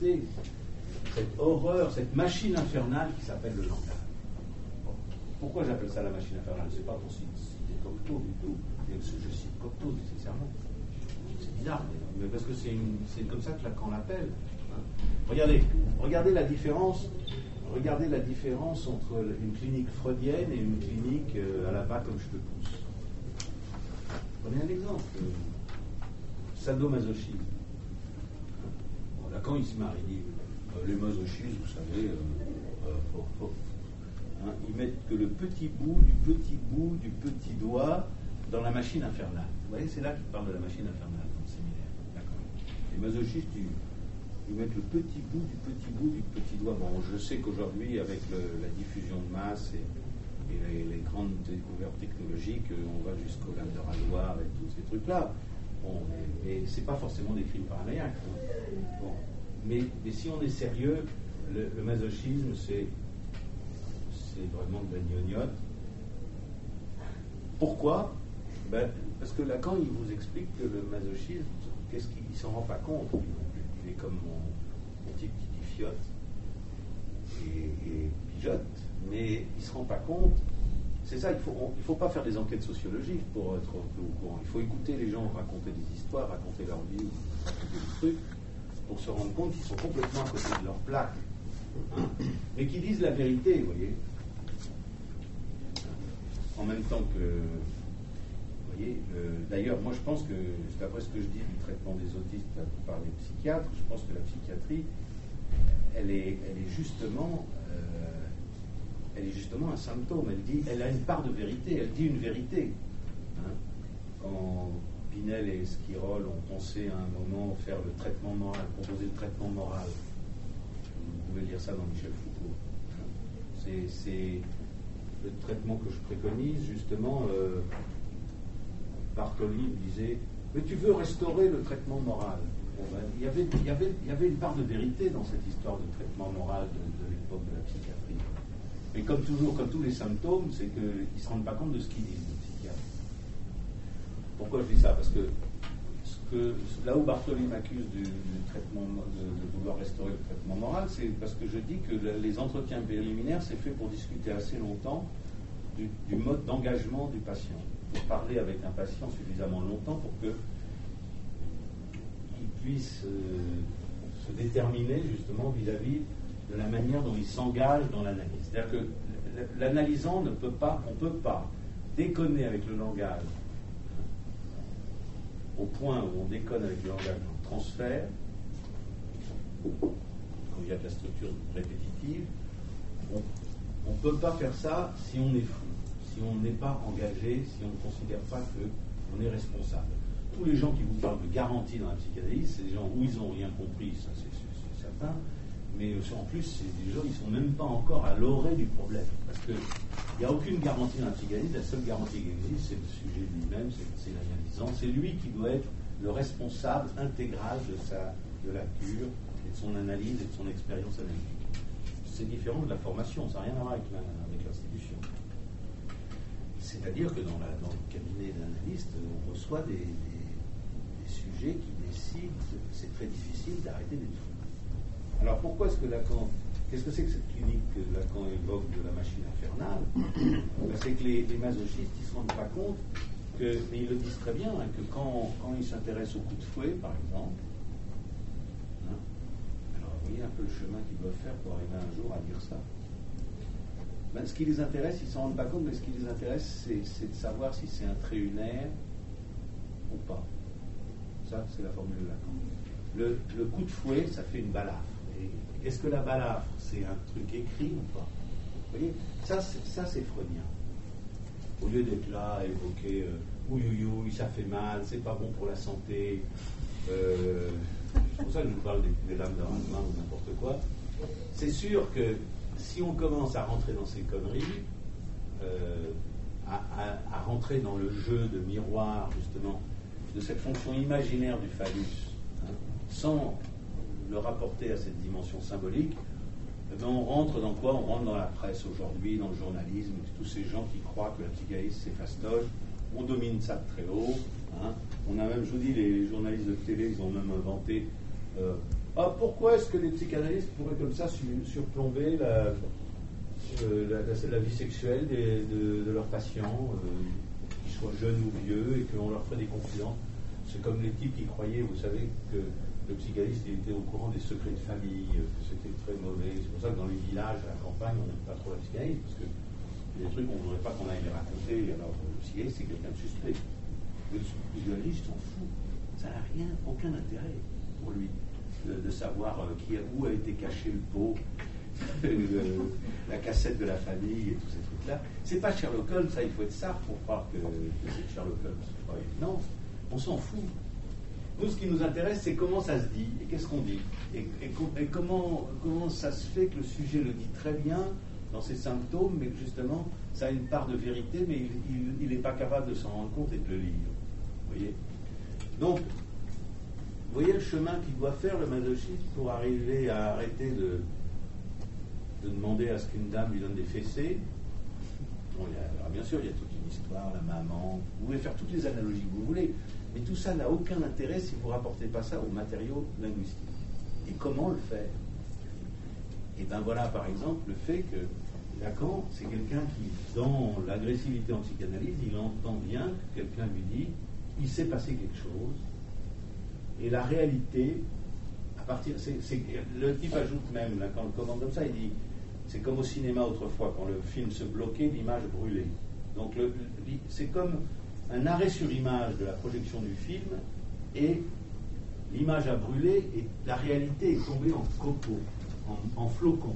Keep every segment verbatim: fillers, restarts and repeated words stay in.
affronter cette horreur, cette machine infernale qui s'appelle le langage. Bon. Pourquoi j'appelle ça la machine infernale? C'est pas pour citer Cocteau du tout. Je cite Cocteau nécessairement. C'est bizarre, mais parce que c'est, une, c'est comme ça que Lacan l'appelle. Hein. Regardez, regardez la différence. Regardez la différence entre une clinique freudienne et une clinique euh, à la bas comme je te pousse. Prenez un exemple. Euh, sadomasochisme. Bon, Lacan, il se marre, il dit euh, les masochistes, vous savez, euh, euh, faut, faut, hein, ils mettent que le petit bout du petit bout du petit doigt dans la machine infernale. Vous voyez, c'est là qu'il parle de la machine infernale dans le séminaire. D'accord. Les masochistes, ils, ils mettent le petit bout du petit bout du petit doigt. Bon, je sais qu'aujourd'hui, avec le, la diffusion de masse et, et les, les grandes découvertes technologiques, on va jusqu'au lame de rasoir et tous ces trucs-là. Bon, mais, mais c'est pas forcément des crimes paranoïaques. Hein. Bon. Mais, mais si on est sérieux, le, le masochisme, c'est, c'est vraiment de la gnognotte. Pourquoi? Ben, parce que Lacan, il vous explique que le masochisme, qu'est-ce qu'il ne s'en rend pas compte. Il est comme mon, mon type qui dit fiotte et, et pigeote, mais il ne se rend pas compte. C'est ça, il ne faut, il faut pas faire des enquêtes sociologiques pour être un peu au courant. Il faut écouter les gens raconter des histoires, raconter leur vie, raconter des trucs, pour se rendre compte qu'ils sont complètement à côté de leur plaque. Hein, mais qui disent la vérité, vous voyez. En même temps que... Vous voyez, euh, d'ailleurs, moi je pense que, d'après ce que je dis du traitement des autistes par les psychiatres, je pense que la psychiatrie, elle est, elle est justement... Euh, elle est justement un symptôme. Elle dit, elle a une part de vérité, elle dit une vérité. Hein. Quand Pinel et Esquirol ont pensé à un moment faire le traitement moral, proposer le traitement moral, vous pouvez lire ça dans Michel Foucault. Hein. C'est, c'est le traitement que je préconise, justement. Euh, Bartoli disait, mais tu veux restaurer le traitement moral. Bon, ben, il, y avait, il, y avait, il y avait une part de vérité dans cette histoire de traitement moral de, de l'époque de la psychiatrie. Mais comme toujours, comme tous les symptômes, c'est qu'ils ne se rendent pas compte de ce qu'ils disent, les psychiatres. Pourquoi je dis ça? Parce que, ce que là où Bartoli m'accuse du, du traitement, de, de vouloir restaurer le traitement moral, c'est parce que je dis que les entretiens préliminaires, c'est fait pour discuter assez longtemps du, du mode d'engagement du patient. Pour parler avec un patient suffisamment longtemps pour que qu'il puisse euh, se déterminer justement vis-à-vis de la manière dont il s'engage dans l'analyse. C'est-à-dire que l'analysant ne peut pas, on ne peut pas déconner avec le langage au point où on déconne avec le langage dans le transfert, quand il y a de la structure répétitive. On ne peut pas faire ça si on est fou, si on n'est pas engagé, si on ne considère pas qu'on est responsable. Tous les gens qui vous parlent de garantie dans la psychanalyse, c'est des gens où ils n'ont rien compris, ça c'est, c'est, c'est certain, mais en plus, c'est des gens qui ne sont même pas encore à l'orée du problème. Parce qu'il n'y a aucune garantie dans la psychanalyse, la seule garantie qui existe, c'est le sujet lui-même, c'est, c'est l'analysant, c'est lui qui doit être le responsable intégral de, sa, de la cure, et de son analyse et de son expérience analytique. C'est différent de la formation, ça n'a rien à voir avec, la, avec l'institution. C'est-à-dire que dans, la, dans le cabinet d'analystes, on reçoit des, des, des sujets qui décident que c'est très difficile d'arrêter d'être fou. Alors pourquoi est-ce que Lacan, qu'est-ce que c'est que cette clinique que Lacan évoque de la machine infernale? Ben, c'est que les, les masochistes, ils ne se rendent pas compte que, mais ils le disent très bien, hein, que quand, quand ils s'intéressent au coup de fouet, par exemple, hein, alors vous voyez un peu le chemin qu'ils doivent faire pour arriver un jour à dire ça. Ben, ce qui les intéresse, ils ne s'en rendent pas compte, mais ce qui les intéresse, c'est, c'est de savoir si c'est un trait unaire ou pas. Ça, c'est la formule de Lacan. Le, le coup de fouet, ça fait une balafre. Et est-ce que la balafre, c'est un truc écrit ou pas? Vous voyez, ça c'est, ça, c'est freudien. Au lieu d'être là à évoquer euh, ouïouïouï, ça fait mal, c'est pas bon pour la santé, euh, c'est pour ça que je vous parle des, des lames de rasoir ou n'importe quoi. C'est sûr que si on commence à rentrer dans ces conneries, euh, à, à, à rentrer dans le jeu de miroir, justement, de cette fonction imaginaire du phallus, hein, sans le rapporter à cette dimension symbolique, eh bien on rentre dans quoi? On rentre dans la presse aujourd'hui, dans le journalisme, tous ces gens qui croient que la psychanalyse c'est fastoche, on domine ça de très haut. Hein. On a même, je vous dis, les journalistes de télé, ils ont même inventé euh, Ah, pourquoi est-ce que les psychanalystes pourraient comme ça surplomber la, euh, la, la, la vie sexuelle des, de, de leurs patients, euh, qu'ils soient jeunes ou vieux, et qu'on leur ferait des confidences? C'est comme les types qui croyaient, vous savez, que le psychanalyste il était au courant des secrets de famille, que c'était très mauvais. C'est pour ça que dans les villages, à la campagne, on n'aime pas trop la psychanalyse, parce que il y a des trucs qu'on ne voudrait pas qu'on aille les raconter. Alors, le psychanalyste, c'est quelqu'un de suspect. Le psychanalyste s'en fout. Ça n'a rien, aucun intérêt pour lui de, de savoir euh, qui a, où a été caché le pot, le, la cassette de la famille et tous ces trucs-là. C'est pas Sherlock Holmes, ça, il faut être sard pour croire que, que c'est Sherlock Holmes. C'est pas évident. On s'en fout. Nous, ce qui nous intéresse, c'est comment ça se dit et qu'est-ce qu'on dit. Et, et, et comment, comment ça se fait que le sujet le dit très bien dans ses symptômes, mais que justement, ça a une part de vérité, mais il n'est pas capable de s'en rendre compte et de le lire. Vous voyez ? Donc, vous voyez le chemin qu'il doit faire, le masochiste, pour arriver à arrêter de, de demander à ce qu'une dame lui donne des fessées. Bon, il y a, alors bien sûr, il y a toute une histoire, la maman, vous pouvez faire toutes les analogies que vous voulez, mais tout ça n'a aucun intérêt si vous ne rapportez pas ça aux matériaux linguistiques. Et comment le faire? Et bien voilà, par exemple, le fait que Lacan, c'est quelqu'un qui, dans l'agressivité en psychanalyse, il entend bien que quelqu'un lui dit il s'est passé quelque chose, et la réalité, à partir. C'est, c'est, le type ajoute même, Lacan le commande comme ça, il dit c'est comme au cinéma autrefois, quand le film se bloquait, l'image brûlait. Donc le, le, c'est comme un arrêt sur image de la projection du film, et l'image a brûlé, et la réalité est tombée en copeaux, en, en flocons.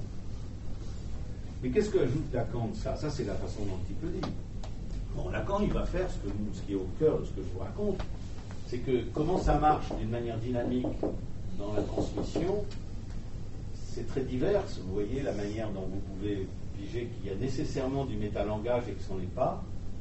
Mais qu'est-ce que ajoute Lacan de ça? Ça, c'est la façon dont il peut dire. Bon, Lacan, il va faire ce, que, ce qui est au cœur de ce que je vous raconte, c'est que comment ça marche d'une manière dynamique dans la transmission, c'est très divers. Vous voyez la manière dont vous pouvez piger qu'il y a nécessairement du métalangage et que ce n'en est pas.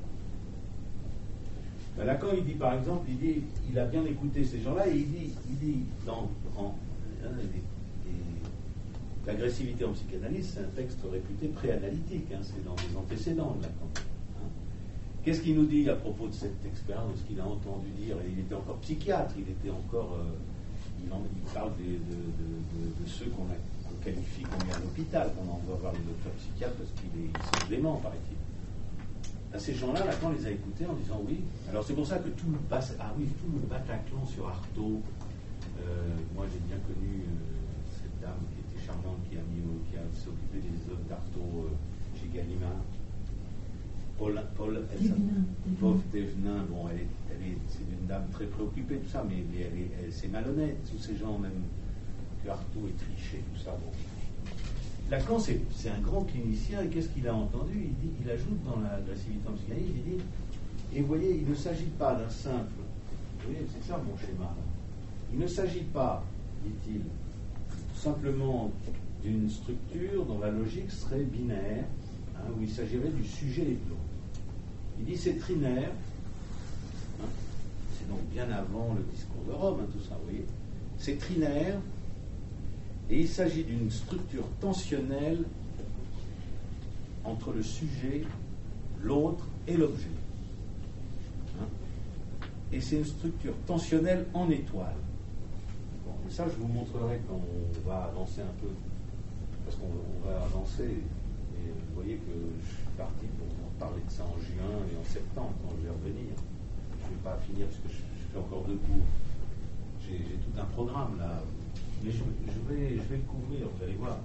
Ben, Lacan, il dit par exemple, il dit, il a bien écouté ces gens-là, et il dit, il dit dans en, hein, les, les, l'agressivité en psychanalyse, c'est un texte réputé préanalytique, hein, c'est dans les antécédents de Lacan. Hein. Qu'est-ce qu'il nous dit à propos de cette expérience, de ce qu'il a entendu dire? Et il était encore psychiatre, il était encore, euh, il, en, il parle des, de, de, de, de ceux qu'on, a, qu'on qualifie, qu'on met à l'hôpital, qu'on envoie voir les docteurs psychiatres parce qu'ils sont déments, paraît-il. À ces gens-là, Lacan les a écoutés en disant oui. Alors c'est pour ça que tout le, bas, ah oui, tout le Bataclan sur Artaud, euh, moi j'ai bien connu euh, cette dame qui était charmante, qui a, mis, qui a s'occupé des œuvres d'Artaud euh, chez Gallimard. Paul, Paul Pauvre Thévenin, bon, elle est, elle est, c'est une dame très préoccupée, tout ça, mais elle, elle, elle, c'est malhonnête, tous ces gens, même que Artaud est triché, tout ça. Bon. Lacan, c'est, c'est un grand clinicien, et qu'est-ce qu'il a entendu? Il dit, il ajoute dans l'agressivité en psychanalyse, il dit, et vous voyez, il ne s'agit pas d'un simple, vous voyez, c'est ça mon schéma, là. Il ne s'agit pas, dit-il, tout simplement d'une structure dont la logique serait binaire, hein, où il s'agirait du sujet et de l'autre. Il dit, c'est trinaire, hein, c'est donc bien avant le discours de Rome, hein, tout ça, vous voyez, c'est trinaire. Et il s'agit d'une structure tensionnelle entre le sujet, l'autre et l'objet. Hein? Et c'est une structure tensionnelle en étoile. Bon, et ça, je vous montrerai quand on va avancer un peu, parce qu'on on va avancer. Et vous voyez que je suis parti pour parler de ça en juin et en septembre, quand je vais revenir. Je ne vais pas finir, parce que je, je fais encore deux cours. J'ai, j'ai tout un programme, là. Mais je, je, vais, je vais le couvrir, vous allez voir.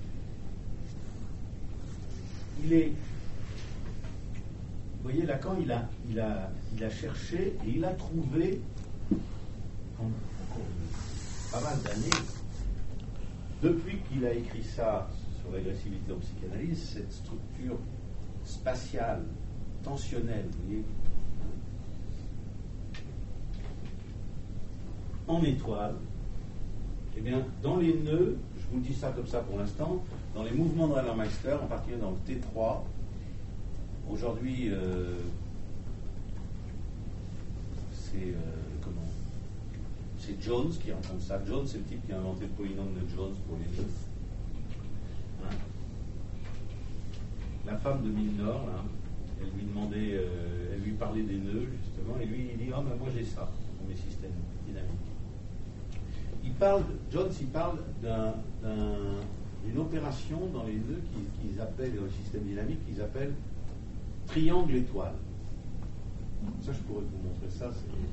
Il est... Vous voyez, Lacan, il a, il a, il a cherché et il a trouvé, en, en pas mal d'années, depuis qu'il a écrit ça sur l'agressivité en psychanalyse, cette structure spatiale, tensionnelle, vous voyez, en étoile. Eh bien, dans les nœuds, je vous dis ça comme ça pour l'instant, dans les mouvements de Renner-Meister, en particulier dans le T trois, aujourd'hui, euh, c'est euh, comment c'est Jones qui raconte ça. Jones, c'est le type qui a inventé le polynôme de Jones pour les nœuds. Hein? La femme de Milnor, là, elle lui demandait, euh, elle lui parlait des nœuds, justement, et lui, il dit, ah, ben moi j'ai ça, pour mes systèmes dynamiques. Il parle, Jones, il parle d'un, d'un, d'une opération dans les nœuds qu'ils, qu'ils appellent, dans le système dynamique, qu'ils appellent triangle étoile. Ça, je pourrais vous montrer ça,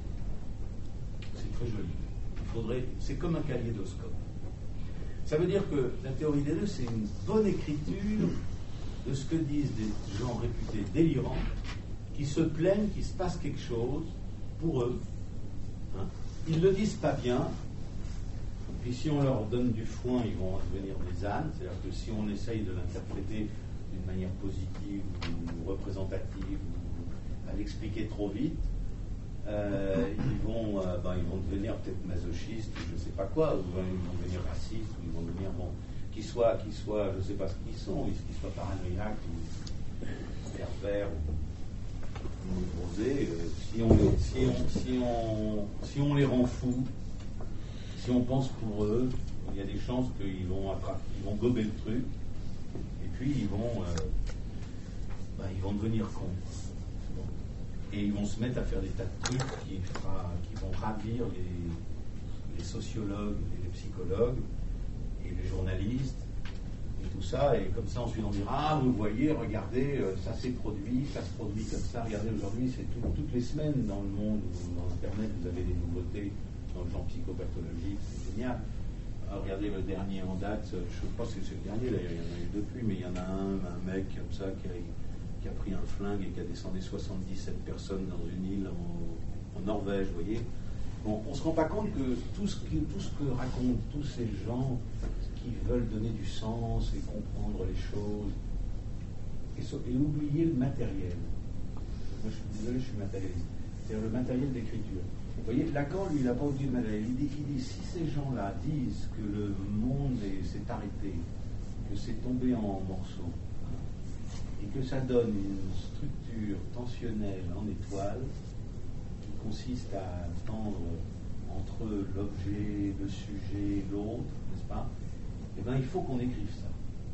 c'est, c'est très joli. Il faudrait, c'est comme un kaléidoscope. Ça veut dire que la théorie des nœuds, c'est une bonne écriture de ce que disent des gens réputés délirants qui se plaignent qu'il se passe quelque chose pour eux. Hein. Ils ne le disent pas bien, puis si on leur donne du foin, ils vont devenir des ânes, c'est-à-dire que si on essaye de l'interpréter d'une manière positive ou représentative, ou à l'expliquer trop vite, euh, ils, vont, euh, ben, ils vont devenir peut-être masochistes, je ne sais pas quoi, ou ben, ils vont devenir racistes, ou ils vont devenir, bon, qu'ils soient, qu'ils soient, je ne sais pas ce qu'ils sont, qu'ils soient paranoïaques, ou pervers, ou opposés, euh, si, on les, si, on, si, on, si on les rend fous, si on pense pour eux, il y a des chances qu'ils vont, ils vont gober le truc, et puis ils vont, euh, ben, ils vont devenir cons. Bon. Et ils vont se mettre à faire des tas de trucs qui, fera, qui vont ravir les, les sociologues et les psychologues et les journalistes et tout ça. Et comme ça, ensuite on dira, ah, vous voyez, regardez, euh, ça s'est produit, ça se produit comme ça. Regardez, aujourd'hui, c'est tout, toutes les semaines dans le monde, dans Internet, vous avez des nouveautés dans le genre psychopathologique, c'est génial. Alors, regardez le dernier en date, je ne sais pas si c'est le dernier, d'ailleurs, il y en a eu depuis, mais il y en a un, un mec comme ça qui a, qui a pris un flingue et qui a descendu soixante-dix-sept personnes dans une île en, en Norvège, vous voyez. Bon, on ne se rend pas compte que tout ce, qui, tout ce que racontent tous ces gens qui veulent donner du sens et comprendre les choses, et, so, et oublier le matériel. Moi, je suis désolé, je suis matérialiste. C'est-à-dire le matériel d'écriture. Vous voyez, Lacan, lui, il n'a pas oublié le matériel. Il dit, il dit, si ces gens-là disent que le monde est, s'est arrêté, que c'est tombé en morceaux, et que ça donne une structure tensionnelle en étoile qui consiste à tendre entre l'objet, le sujet, l'autre, n'est-ce pas? Eh bien, il faut qu'on écrive ça.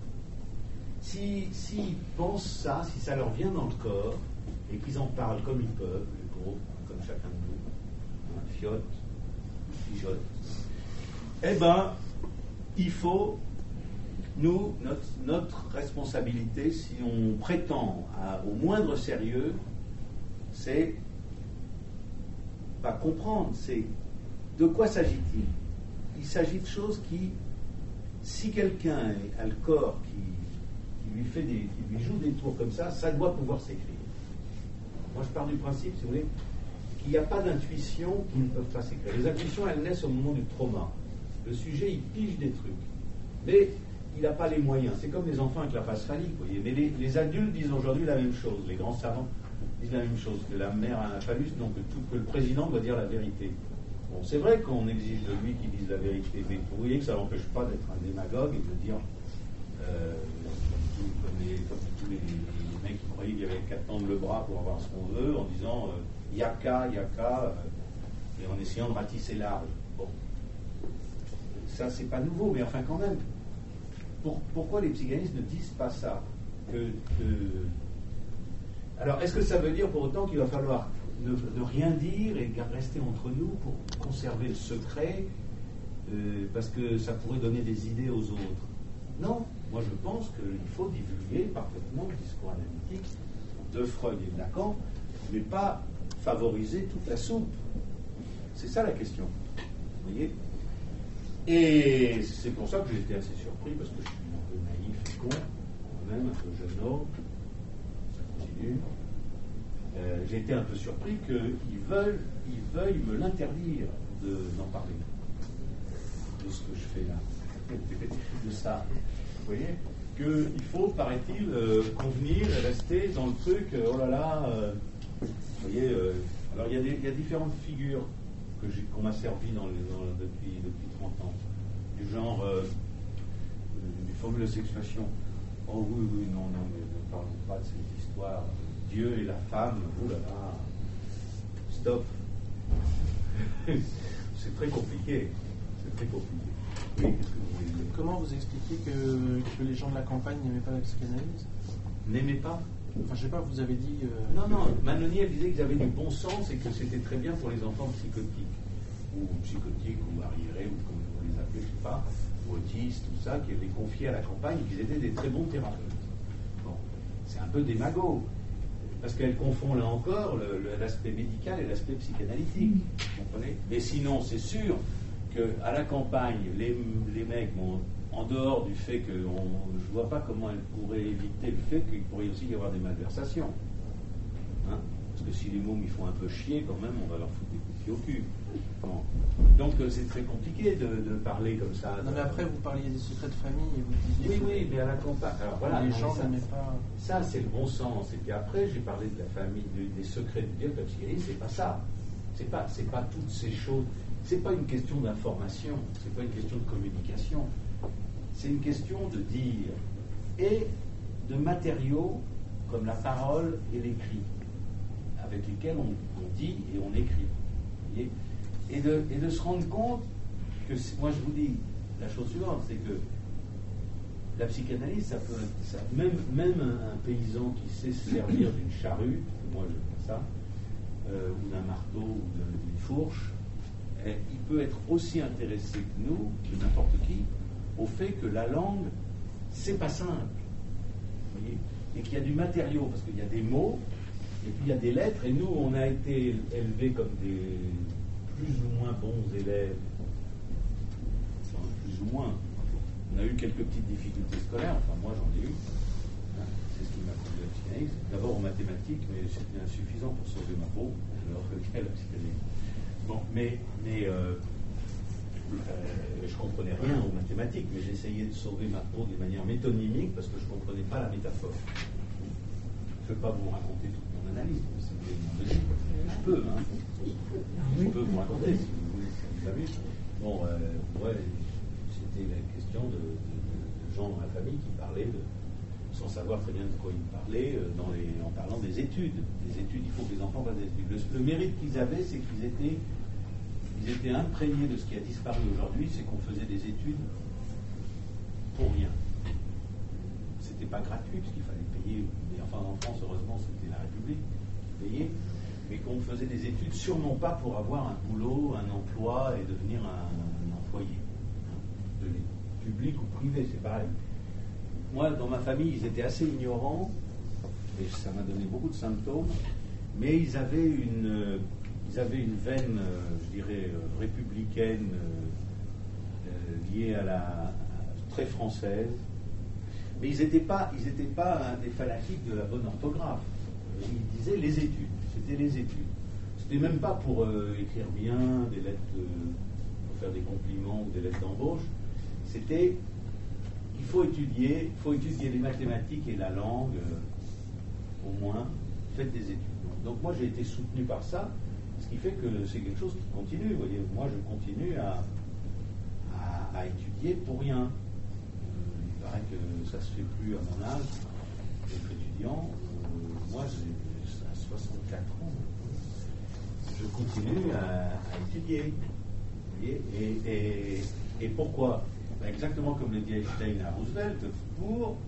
Si, s'ils pensent ça, si ça leur vient dans le corps, et qu'ils en parlent comme ils peuvent, les pauvres, comme chacun de nous, hein, fiotte, fijotte, eh bien, il faut, nous, notre, notre responsabilité, si on prétend à, au moindre sérieux, c'est pas comprendre, c'est de quoi s'agit-il? Il s'agit de choses qui, si quelqu'un a le corps qui, qui lui fait des, qui lui joue des tours comme ça, ça doit pouvoir s'écrire. Moi, je pars du principe, si vous voulez, qu'il n'y a pas d'intuition qui ne peuvent pas s'écrire. Les intuitions, elles naissent au moment du trauma. Le sujet, il pige des trucs. Mais il n'a pas les moyens. C'est comme les enfants avec la phase phallique, vous voyez. Mais les, les adultes disent aujourd'hui la même chose. Les grands savants disent la même chose. Que la mère a un phallus, donc que, tout, que le président doit dire la vérité. Bon, c'est vrai qu'on exige de lui qu'il dise la vérité, mais vous voyez que ça n'empêche pas d'être un démagogue et de dire, euh, comme, les, comme tous les, les mecs qui croyaient qu'il y avait qu'à tendre le bras pour avoir ce qu'on veut, en disant euh, yaka, yaka, euh, et en essayant de ratisser large. Bon. Ça, c'est pas nouveau, mais enfin, quand même. Pour, pourquoi les psychanalystes ne disent pas ça que, que... Alors, est-ce que ça veut dire pour autant qu'il va falloir ne, ne rien dire et rester entre nous pour conserver le secret euh, parce que ça pourrait donner des idées aux autres? Non, moi je pense qu'il faut divulguer parfaitement le discours analytique de Freud et de Lacan, mais pas favoriser toute la soupe. C'est ça la question. Vous voyez? Et c'est pour ça que j'ai été assez surpris, parce que je suis un peu naïf et con, moi-même, un peu jeune, ça continue. Euh, j'ai été un peu surpris qu'ils veulent, ils veuillent me l'interdire de, d'en parler, de ce que je fais là, de ça. Vous voyez? Qu'il faut, paraît-il, euh, convenir et rester dans le truc, euh, oh là là, euh, vous voyez, euh, alors il y, a des, il y a différentes figures que j'ai, qu'on m'a servi dans les, dans, depuis, depuis trente ans, du genre, euh, des fabuleuses expressions. Oh oui, oui, non, non, mais ne parlons pas de cette histoire. Dieu et la femme, oh là là, stop. C'est très compliqué. C'est très compliqué. Oui, qu'est-ce que vous voulez dire? Comment vous expliquez que, que les gens de la campagne n'aimaient pas la psychanalyse? N'aimaient pas? Enfin, je sais pas, vous avez dit... Euh, non, non, Manoni, elle disait qu'ils avaient du bon sens et que c'était très bien pour les enfants psychotiques, ou psychotiques, ou arriérés, ou comme vous je sais pas, autistes, tout ça, qui avaient confié à la campagne qu'ils étaient des très bons thérapeutes. Bon, c'est un peu démago, parce qu'elle confond là encore le, le, l'aspect médical et l'aspect psychanalytique. Vous comprenez ? Mais sinon, c'est sûr qu'à la campagne, les, les mecs, bon, en dehors du fait que on, je ne vois pas comment elle pourrait éviter le fait qu'il pourrait aussi y avoir des malversations. Hein ? Parce que si les mômes ils font un peu chier, quand même, on va leur foutre des coups de pied au cul. Bon. Donc c'est très compliqué de, de parler comme ça. Non, mais après, vous parliez des secrets de famille et vous disiez. Oui, oui, mais à la campagne. Alors voilà, les non, gens ça, n'aimaient pas. Ça, c'est le bon sens. Et puis après, j'ai parlé de la famille, de, des secrets de Dieu, de la psychanalyse, c'est pas ça. C'est pas, c'est pas toutes ces choses. C'est pas une question d'information, c'est pas une question de communication. C'est une question de dire et de matériaux comme la parole et l'écrit, avec lesquels on, on dit et on écrit. Voyez, et, de, et de se rendre compte que, moi je vous dis la chose suivante, c'est que la psychanalyse, ça peut, ça, même, même un, un paysan qui sait se servir d'une charrue, moi je fais ça, euh, ou d'un marteau, ou d'une fourche, eh, il peut être aussi intéressé que nous, que n'importe qui, au fait que la langue, c'est pas simple. Vous voyez, et qu'il y a du matériau, parce qu'il y a des mots, et puis il y a des lettres, et nous, on a été élevés comme des plus ou moins bons élèves, enfin, plus ou moins. On a eu quelques petites difficultés scolaires, enfin moi j'en ai eu, hein, c'est ce qui m'a conduit à la psychanalyse. D'abord en mathématiques, mais c'était insuffisant pour sauver ma peau, je leur reviens à la psychanalyse. Bon, mais, mais euh, euh, je comprenais rien aux mathématiques, mais j'essayais de sauver ma peau de manière métonymique parce que je ne comprenais pas la métaphore. Je ne vais pas vous raconter toute mon analyse, si vous voulez demander. Je peux, hein. Je peux vous raconter si vous voulez, si vous avez. Bon, euh, ouais, c'était la question de, de, de gens dans la famille qui parlaient, de, sans savoir très bien de quoi ils parlaient, euh, dans les, en parlant des études. Des études, il faut que les enfants fassent des études. Le, le mérite qu'ils avaient, c'est qu'ils étaient, ils étaient imprégnés de ce qui a disparu aujourd'hui, c'est qu'on faisait des études pour rien. C'était pas gratuit, parce qu'il fallait payer. Mais enfin, en France, heureusement, c'était la République qui payait. Mais qu'on faisait des études sûrement pas pour avoir un boulot, un emploi et devenir un, un employé. De public ou privé, c'est pareil. Moi, dans ma famille, ils étaient assez ignorants, et ça m'a donné beaucoup de symptômes, mais ils avaient une, ils avaient une veine, je dirais, républicaine, euh, liée à la à, très française, mais ils n'étaient pas, ils n'étaient pas hein, des fanatiques de la bonne orthographe. Ils disaient les études, c'était les études. C'était même pas pour euh, écrire bien, des lettres, de, pour faire des compliments ou des lettres d'embauche. C'était, il faut étudier, il faut étudier les mathématiques et la langue, euh, au moins, faites des études. Donc, donc moi j'ai été soutenu par ça, ce qui fait que c'est quelque chose qui continue. Vous voyez, moi je continue à, à, à étudier pour rien. Euh, il paraît que ça se fait plus à mon âge, d'être étudiant. Euh, moi j'ai à soixante-quatre ans, je continue à, à étudier. Vous voyez, et, et, et pourquoi? Ben exactement comme le dit Einstein à Roosevelt, pour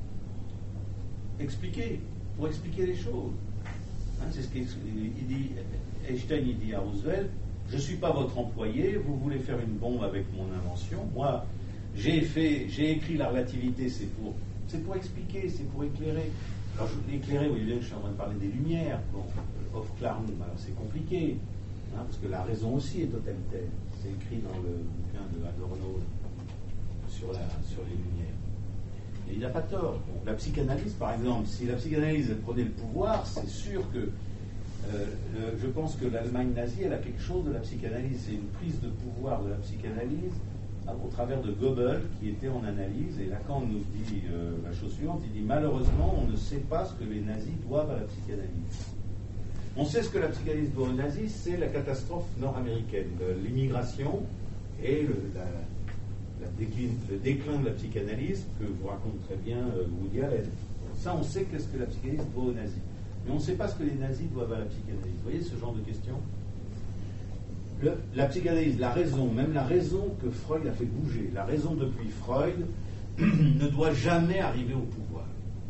expliquer, pour expliquer les choses. Hein, c'est ce qu'il dit. Einstein il dit à Roosevelt, je ne suis pas votre employé, vous voulez faire une bombe avec mon invention. Moi, j'ai fait, j'ai écrit la relativité, c'est pour, c'est pour expliquer, c'est pour éclairer. Alors, je voulais éclairer, vous voyez bien que je suis en train de parler des Lumières. Bon, Hofklarn, alors c'est compliqué, hein, parce que la raison aussi est totalitaire. C'est écrit dans le bouquin de Adorno sur, la, sur les Lumières. Et il n'a pas tort. Bon, la psychanalyse, par exemple, si la psychanalyse prenait le pouvoir, c'est sûr que euh, euh, je pense que l'Allemagne nazie, elle a quelque chose de la psychanalyse. C'est une prise de pouvoir de la psychanalyse au travers de Goebbels, qui était en analyse. Et Lacan nous dit euh, la chose suivante, il dit malheureusement, on ne sait pas ce que les nazis doivent à la psychanalyse. On sait ce que la psychanalyse doit aux nazis, c'est la catastrophe nord-américaine, l'immigration et le, la, la décline, le déclin de la psychanalyse que vous raconte très bien euh, Woody Allen. Ça, on sait qu'est-ce que la psychanalyse doit aux nazis. Mais on ne sait pas ce que les nazis doivent à la psychanalyse. Vous voyez ce genre de questions? Le, la psychanalyse, la raison, même la raison que Freud a fait bouger, la raison depuis Freud ne doit jamais arriver au pouvoir.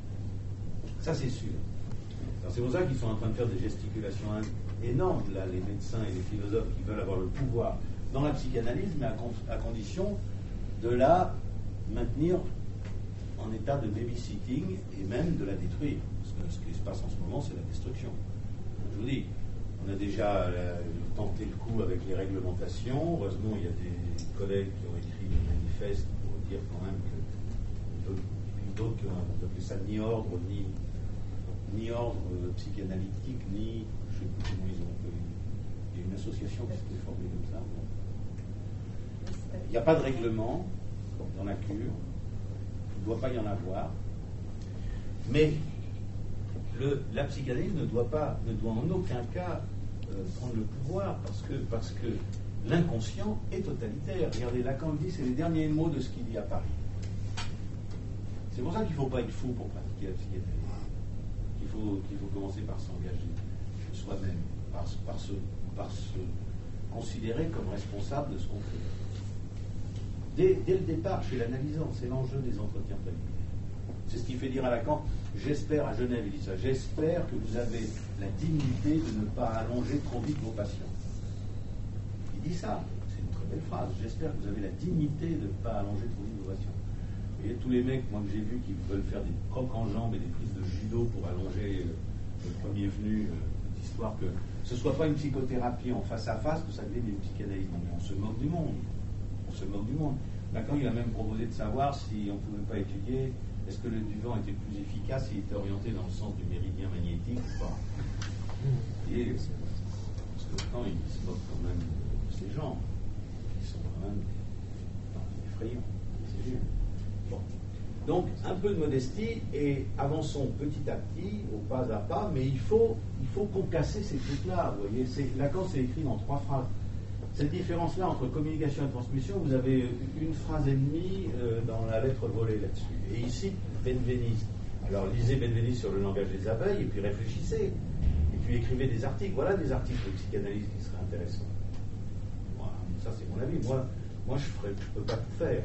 Ça, c'est sûr. Alors, c'est pour ça qu'ils sont en train de faire des gesticulations énormes, là, les médecins et les philosophes qui veulent avoir le pouvoir dans la psychanalyse, mais à, con, à condition de la maintenir en état de babysitting et même de la détruire. Parce que ce qui se passe en ce moment, c'est la destruction. Je vous dis, on a déjà euh, tenté le coup avec les réglementations. Heureusement, il y a des collègues qui ont écrit des manifestes pour dire quand même que d'autres qui ont appelé ça ni ordre, ni, ni ordre euh, psychanalytique, ni, je ne sais plus comment ils ont appelé. Il y a une association qui s'était formée comme ça. Bon. Il n'y a pas de règlement dans la cure. Il ne doit pas y en avoir. Mais le, la psychanalyse ne doit pas, ne doit en aucun cas euh, prendre le pouvoir parce que, parce que l'inconscient est totalitaire. Regardez, Lacan dit, c'est les derniers mots de ce qu'il dit à Paris. C'est pour ça qu'il ne faut pas être fou pour pratiquer la psychanalyse. Il faut, qu'il faut commencer par s'engager soi-même, par, par, se, par se considérer comme responsable de ce qu'on fait. Dès, dès le départ, chez l'analysant, c'est l'enjeu des entretiens familiaux. C'est ce qui fait dire à Lacan, j'espère, à Genève, il dit ça, j'espère que vous avez la dignité de ne pas allonger trop vite vos patients. Il dit ça, c'est une très belle phrase, j'espère que vous avez la dignité de ne pas allonger trop vite vos patients. Vous voyez, tous les mecs, moi, que j'ai vus, qui veulent faire des crocs en jambes et des prises de judo pour allonger euh, le premier venu, euh, cette histoire que ce ne soit pas une psychothérapie en face à face, que ça devienne une psychanalyse. Non, mais on se moque du monde. On se moque du monde. Lacan, il a même proposé de savoir si on ne pouvait pas étudier est-ce que le Duvan était plus efficace s'il était orienté dans le sens du méridien magnétique ou pas. Et, parce que Lacan, il se moque quand même de ces gens qui sont quand même effrayants. C'est sûr. Bon. Donc, un peu de modestie et avançons petit à petit, au pas à pas, mais il faut, il faut concasser ces trucs-là. Vous voyez, c'est, Lacan, c'est écrit dans trois phrases. Cette différence-là entre communication et transmission, vous avez une phrase et demie euh, dans la lettre volée là-dessus. Et ici, Benveniste. Alors lisez Benveniste sur le langage des abeilles et puis réfléchissez. Et puis écrivez des articles. Voilà des articles de psychanalyse qui seraient intéressants. Moi, ça, c'est mon avis. Moi, moi je ne peux pas tout faire.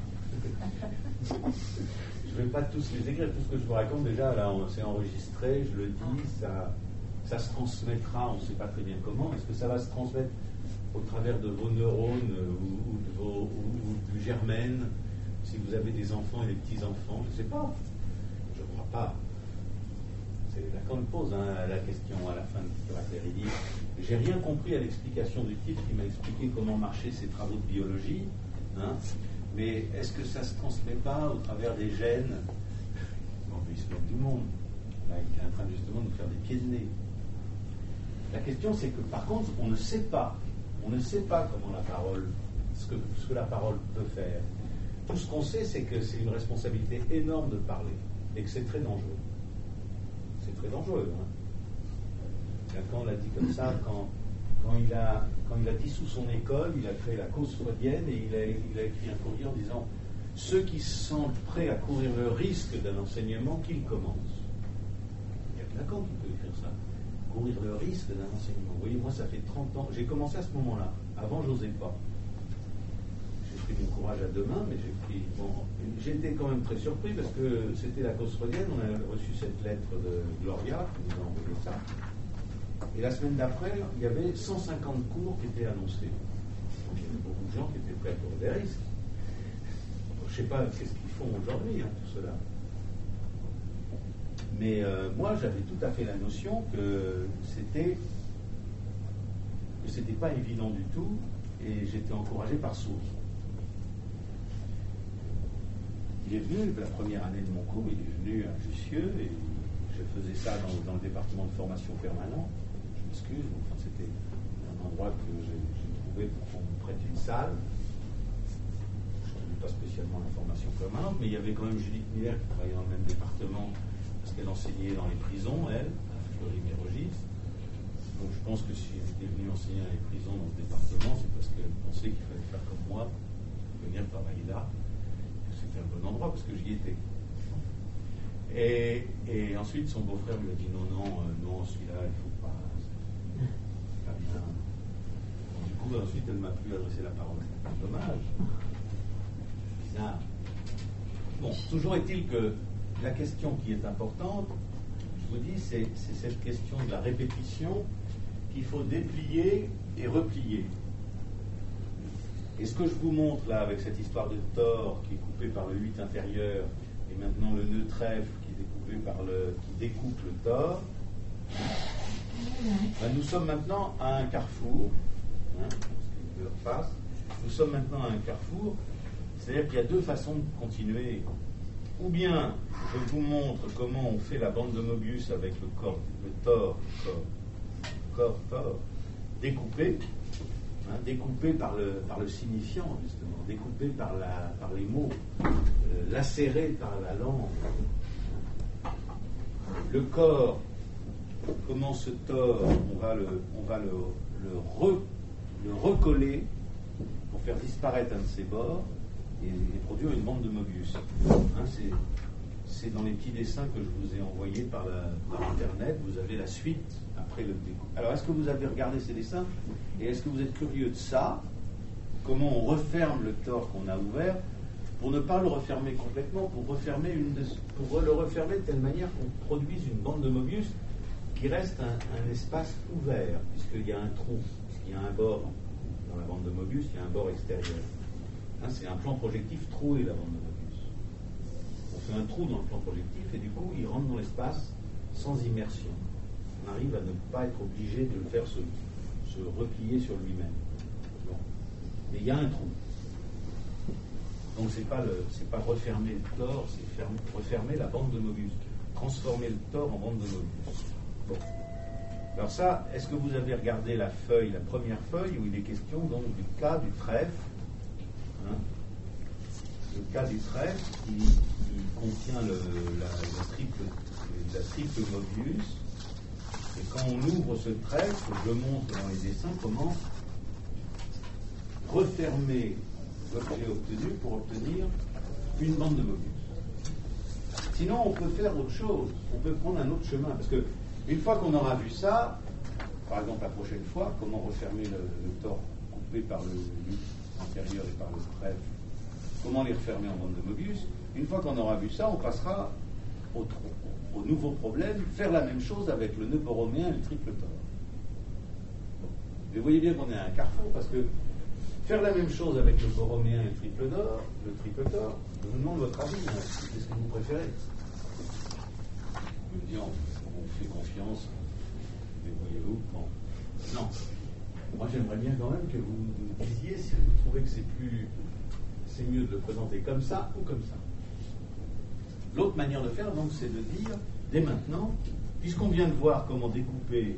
Je ne vais pas tous les écrire. Tout ce que je vous raconte, déjà, là, on, c'est enregistré, je le dis, ça, ça se transmettra, on ne sait pas très bien comment. Est-ce que ça va se transmettre au travers de vos neurones ou, ou, de vos, ou, ou du germaine, si vous avez des enfants et des petits-enfants, je ne sais pas. Je ne crois pas. C'est Lacan le pose hein, la question à la fin de la Il dit « J'ai rien compris à l'explication du titre qui m'a expliqué comment marchaient ces travaux de biologie, hein, mais est-ce que ça ne se transmet pas au travers des gènes ?» Bon, il se moque du monde. Là, il est en train justement de nous faire des pieds de nez. La question, c'est que par contre, on ne sait pas. On ne sait pas comment la parole, ce que, ce que la parole peut faire. Tout ce qu'on sait, c'est que c'est une responsabilité énorme de parler et que c'est très dangereux. C'est très dangereux. Hein. Quand on l'a dit comme ça, quand, quand, il a, quand il a dissous son école, il a créé la cause freudienne et il a, il a écrit un courrier en disant « Ceux qui se sentent prêts à courir le risque d'un enseignement, qu'ils commencent. » Il n'y a que Lacan qui peut écrire ça. Courir le risque d'un enseignement. Vous voyez, moi, ça fait trente ans. J'ai commencé à ce moment-là. Avant, j'osais pas. J'ai pris mon courage à deux mains, mais j'ai pris. Bon, j'ai été quand même très surpris parce que c'était la cause freudienne. On a reçu cette lettre de Gloria qui nous a envoyé ça. Et la semaine d'après, il y avait cent cinquante cours qui étaient annoncés. Donc, il y avait beaucoup de gens qui étaient prêts à courir des risques. Je ne sais pas qu'est-ce qu'ils font aujourd'hui, hein, tout cela. Mais euh, moi, j'avais tout à fait la notion que c'était que c'était pas évident du tout, et j'étais encouragé par Sauve. Il est venu, la première année de mon cours, il est venu à Jussieu, et je faisais ça dans, dans le département de formation permanente. Je m'excuse, enfin, c'était un endroit que j'ai, j'ai trouvé pour qu'on me prête une salle. Je ne connais pas spécialement la formation permanente, mais il y avait quand même Judith Miller qui travaillait dans le même département, parce qu'elle enseignait dans les prisons, elle, à Fleury-Mérogis. Donc je pense que si elle était venue enseigner dans les prisons dans ce département, c'est parce qu'elle pensait qu'il fallait faire comme moi, venir travailler là, que c'était un bon endroit, parce que j'y étais. Et, et ensuite, son beau-frère lui a dit non, non, euh, non, celui-là, il ne faut pas, c'est pas bien. Donc, du coup, ensuite, elle ne m'a plus adressé la parole. Dommage. Bizarre. Bon, toujours est-il que la question qui est importante, je vous dis, c'est, c'est cette question de la répétition qu'il faut déplier et replier. Et ce que je vous montre là, avec cette histoire de tore qui est coupé par le huit intérieur, et maintenant le nœud trèfle qui est découpé par le, qui découpe le tore, ben nous sommes maintenant à un carrefour, hein, l'heure passe, nous sommes maintenant à un carrefour, c'est-à-dire qu'il y a deux façons de continuer. Ou bien, je vous montre comment on fait la bande de Mobius avec le corps, le tore, corps, corps, tore, découpé, hein, découpé par le, par le signifiant, justement, découpé par, la, par les mots, euh, lacéré par la langue. Le corps, comment ce tore, on va le, on va le, le, re, le recoller pour faire disparaître un de ses bords et, et produire une bande de Mobius. Hein, c'est, c'est dans les petits dessins que je vous ai envoyés par, la, par Internet. Vous avez la suite après le découpe. Alors, est-ce que vous avez regardé ces dessins et est-ce que vous êtes curieux de ça? Comment on referme le tore qu'on a ouvert pour ne pas le refermer complètement, pour, refermer une de, pour le refermer de telle manière qu'on produise une bande de Mobius qui reste un, un espace ouvert, puisqu'il y a un trou, puisqu'il y a un bord dans la bande de Mobius, il y a un bord extérieur. Hein, c'est un plan projectif troué, la bande de Mobius. On fait un trou dans le plan projectif et du coup, il rentre dans l'espace sans immersion. On arrive à ne pas être obligé de le faire se, se replier sur lui-même. Bon. Mais il y a un trou. Donc c'est pas le, c'est pas refermer le tore, c'est fermer, refermer la bande de Mobius. Transformer le tore en bande de Mobius. Bon. Alors ça, est-ce que vous avez regardé la feuille, la première feuille, où il est question donc du cas du trèfle, hein, le cas du trèfle qui, qui contient le, la, la, triple, la triple Mobius, et quand on ouvre ce trèfle, je montre dans les dessins comment refermer l'objet obtenu pour obtenir une bande de Mobius. Sinon, on peut faire autre chose, on peut prendre un autre chemin, parce que une fois qu'on aura vu ça, par exemple la prochaine fois, comment refermer le, le tore coupé par le huit intérieur et par le trèfle, comment les refermer en bande de Mobius, une fois qu'on aura vu ça, on passera au, au nouveau problème, faire la même chose avec le nœud borroméen et le triple tore. Bon. Mais vous voyez bien qu'on est à un carrefour, parce que faire la même chose avec le borroméen et le triple tore, le triple tore, je vous demande votre avis, hein, qu'est-ce que vous préférez? Vous me dites, on fait confiance, débrouillez-vous. Bon. Non. Moi, j'aimerais bien quand même que vous nous disiez si vous trouvez que c'est plus, c'est mieux de le présenter comme ça ou comme ça. L'autre manière de faire, donc, c'est de dire, dès maintenant, puisqu'on vient de voir comment découper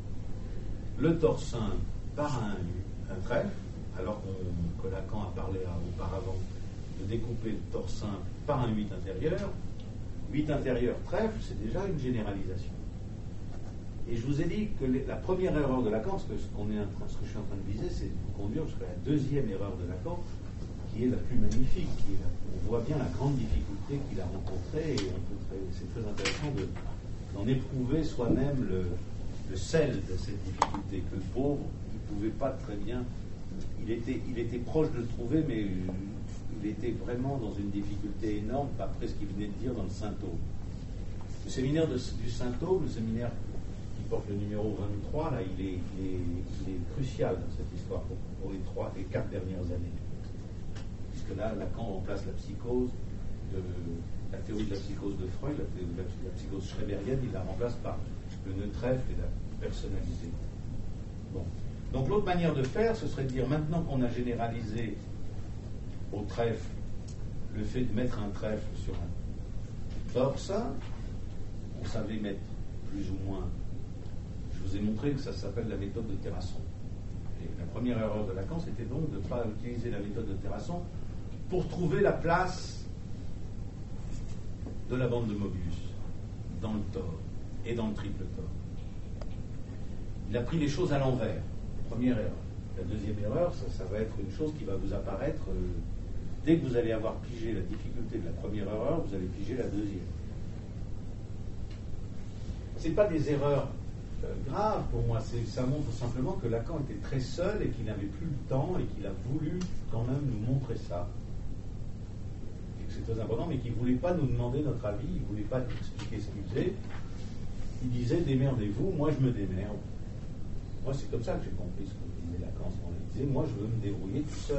le torsin par un, un trèfle, alors qu'on, que Lacan a parlé auparavant de découper le torsin par un huit intérieur, huit intérieur trèfle, c'est déjà une généralisation. Et je vous ai dit que les, la première erreur de Lacan, ce que, ce, qu'on est en train, ce que je suis en train de viser, c'est de vous conduire jusqu'à la deuxième erreur de Lacan, qui est la plus magnifique. Qui est la, on voit bien la grande difficulté qu'il a rencontrée, et on peut très, c'est très intéressant de, d'en éprouver soi-même le, le sel de cette difficulté, que le pauvre, il ne pouvait pas très bien, il était, il était proche de le trouver, mais il était vraiment dans une difficulté énorme, après ce qu'il venait de dire dans le Saint-Aume. Le séminaire de, du Saint-Aume, le séminaire qui porte le numéro vingt-trois, là, il est, il est, il est crucial dans cette histoire pour, pour les trois et quatre dernières années. Puisque là, Lacan remplace la psychose, de, la théorie de la psychose de Freud, la, la, la psychose schreberienne, il la remplace par le nœud trèfle et la personnalité. Bon. Donc l'autre manière de faire, ce serait de dire, maintenant qu'on a généralisé au trèfle le fait de mettre un trèfle sur un torse, on savait mettre plus ou moins. Je vous ai montré que ça s'appelle la méthode de Terrasson. Et la première erreur de Lacan, c'était donc de ne pas utiliser la méthode de Terrasson pour trouver la place de la bande de Mobius dans le tore et dans le triple tore. Il a pris les choses à l'envers. Première erreur. La deuxième erreur, ça, ça va être une chose qui va vous apparaître euh, dès que vous allez avoir pigé la difficulté de la première erreur, vous allez piger la deuxième. Ce n'est pas des erreurs euh, graves pour moi, c'est, ça montre simplement que Lacan était très seul et qu'il n'avait plus le temps et qu'il a voulu quand même nous montrer ça. Et que c'est très important, mais qu'il ne voulait pas nous demander notre avis, il ne voulait pas nous expliquer ce qu'il faisait. Il disait, démerdez-vous, moi je me démerde. Moi, c'est comme ça que j'ai compris ce que disait Lacan. Il disait, moi, je veux me débrouiller tout seul.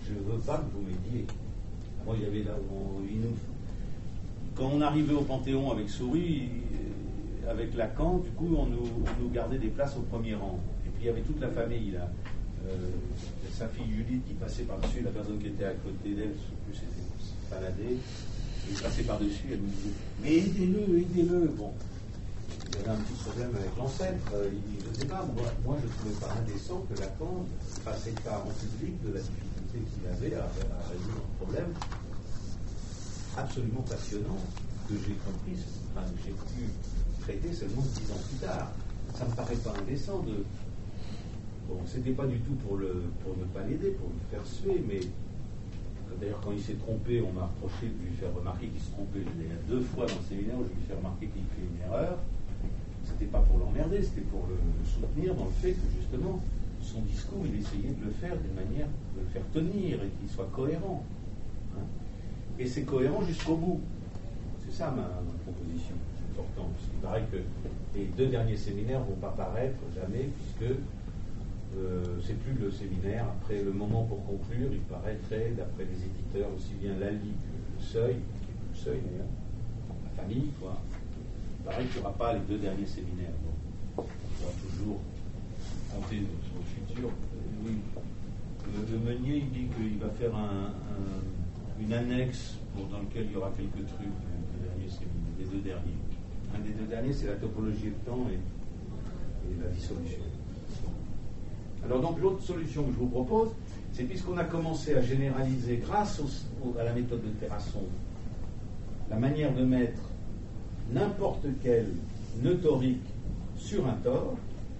je ne veux pas que vous m'aidiez. Moi, il y avait là, on, il nous, quand on arrivait au Panthéon avec Souris, avec Lacan, du coup, on nous, on nous gardait des places au premier rang. Et puis il y avait toute la famille là. Euh, sa fille Judith qui passait par-dessus, la personne qui était à côté d'elle, je ne sais plus, c'était baladée, il passait par-dessus, elle me disait mais aidez-le, aidez-le. Bon, il y avait un petit problème avec l'ancêtre, euh, il, je ne sais pas, moi, moi je ne trouvais pas indécent que Lacan fasse état en public de la difficulté qu'il avait à, à résoudre un problème absolument passionnant que j'ai compris, enfin, que j'ai pu traiter seulement dix ans plus tard. Ça ne me paraît pas indécent de. Bon, c'était pas du tout pour, le, pour ne pas l'aider, pour le faire suer, mais d'ailleurs, quand il s'est trompé, on m'a reproché de lui faire remarquer qu'il se trompait. Il y a deux fois dans le séminaire où je lui fais remarquer qu'il fait une erreur. C'était pas pour l'emmerder, c'était pour le, le soutenir dans le fait que justement, son discours, il essayait de le faire d'une manière, de le faire tenir et qu'il soit cohérent. Hein. Et c'est cohérent jusqu'au bout. C'est ça ma, ma proposition. C'est important. Parce qu'il paraît que les deux derniers séminaires ne vont pas paraître jamais, puisque Euh, c'est plus le séminaire. Après le moment pour conclure, il paraîtrait, d'après les éditeurs, aussi bien l'Ali que le Seuil, qui est le Seuil d'ailleurs, la famille, quoi. Il paraît qu'il n'y aura pas les deux derniers séminaires. Donc, on va toujours compter sur le futur. Euh, oui. Le, le Meunier, il dit qu'il va faire un, un, une annexe pour, dans laquelle il y aura quelques trucs des derniers séminaires, des deux derniers. Un des deux derniers, c'est la topologie de temps et, et la dissolution. Alors donc l'autre solution que je vous propose, c'est puisqu'on a commencé à généraliser grâce au, au, à la méthode de Terrasson la manière de mettre n'importe quel neutorique sur un tore,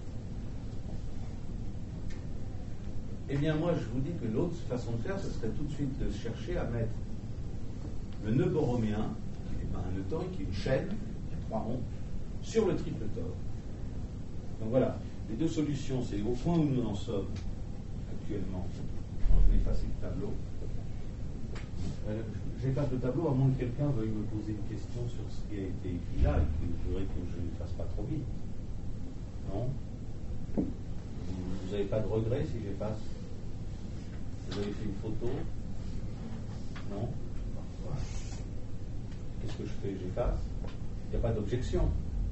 eh bien moi je vous dis que l'autre façon de faire, ce serait tout de suite de chercher à mettre le nœud borroméen, qui n'est pas un neutorique, qui est une chaîne, il y a trois ronds, sur le triple tore. Donc voilà. Les deux solutions, c'est au point où nous en sommes actuellement. Alors, je vais effacer le tableau. Euh, J'efface le tableau à moins que quelqu'un veuille me poser une question sur ce qui a été écrit là et que je voudrais que je ne fasse pas trop vite. Non? Vous n'avez pas de regret si j'efface? Vous avez fait une photo? Non? Qu'est-ce que je fais? J'efface? Il n'y a pas d'objection?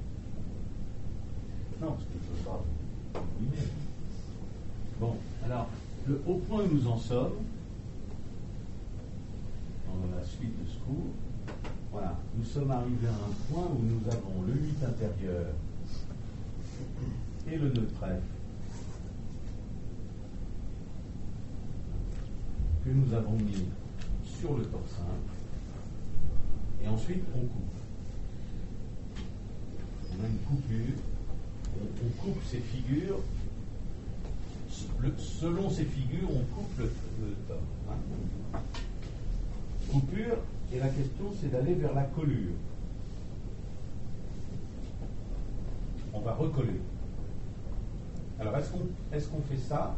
Non, parce que je ne peux pas. Bon, alors, le, au point où nous en sommes, dans la suite de ce cours, voilà, nous sommes arrivés à un point où nous avons le huit intérieur et le nœud trèfle que nous avons mis sur le tore simple, et ensuite on coupe. On a une coupure. On coupe ces figures, le, selon ces figures, on coupe le, le tore. Hein. Coupure, et la question c'est d'aller vers la collure. On va recoller. Alors est-ce qu'on est-ce qu'on fait ça?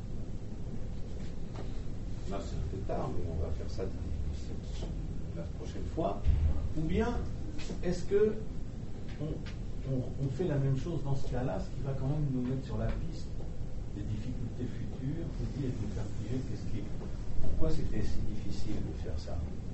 Là c'est un peu tard, mais on va faire ça la prochaine fois. Ou bien est-ce que on, On, on fait la même chose dans ce cas-là, ce qui va quand même nous mettre sur la piste des difficultés futures, vous dire, nous faire figer qu'est-ce qui est, pourquoi c'était si difficile de faire ça.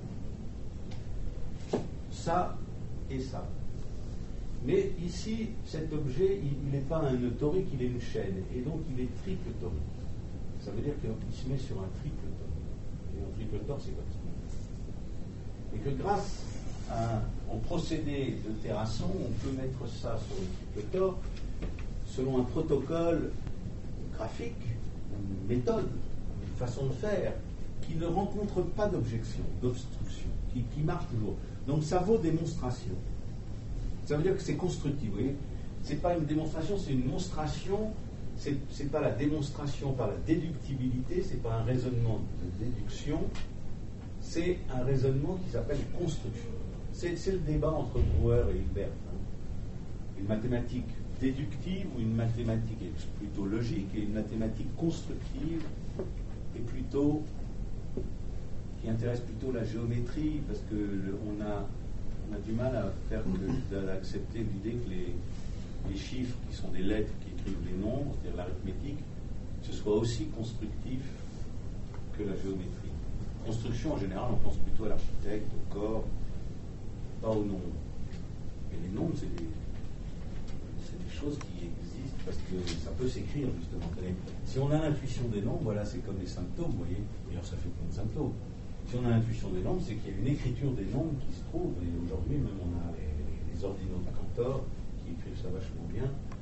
Ça et ça. Mais ici, cet objet, il n'est pas un torique, il est une chaîne, et donc il est triple torique. Ça veut dire qu'il se met sur un triple torique. Et un triple torique, c'est comme ça. Et que grâce à au procédé de Terrasson, on peut mettre ça sur le triple tore selon un protocole graphique, une méthode, une façon de faire qui ne rencontre pas d'objection, d'obstruction, qui, qui marche toujours. Donc ça vaut démonstration. Ça veut dire que c'est constructif. Vous voyez, c'est pas une démonstration, c'est une monstration. C'est, c'est pas la démonstration par la déductibilité, c'est pas un raisonnement de déduction, c'est un raisonnement qui s'appelle construction. C'est, c'est le débat entre Brouwer et Hilbert. Hein. Une mathématique déductive ou une mathématique plutôt logique, et une mathématique constructive et plutôt qui intéresse plutôt la géométrie, parce que le, on a on a du mal à faire que, à accepter l'idée que les, les chiffres qui sont des lettres qui écrivent les nombres, c'est-à-dire l'arithmétique, ce soit aussi constructif que la géométrie. Construction, en général, on pense plutôt à l'architecte, au corps, pas au nombre. Et les nombres, c'est des, c'est des choses qui existent parce que ça peut s'écrire, justement. Si on a l'intuition des nombres, voilà, c'est comme les symptômes, vous voyez. D'ailleurs, ça fait plein de symptômes. Si on a l'intuition des nombres, c'est qu'il y a une écriture des nombres qui se trouve. Et aujourd'hui, même, on a les, les ordinaux de Cantor qui écrivent ça vachement bien.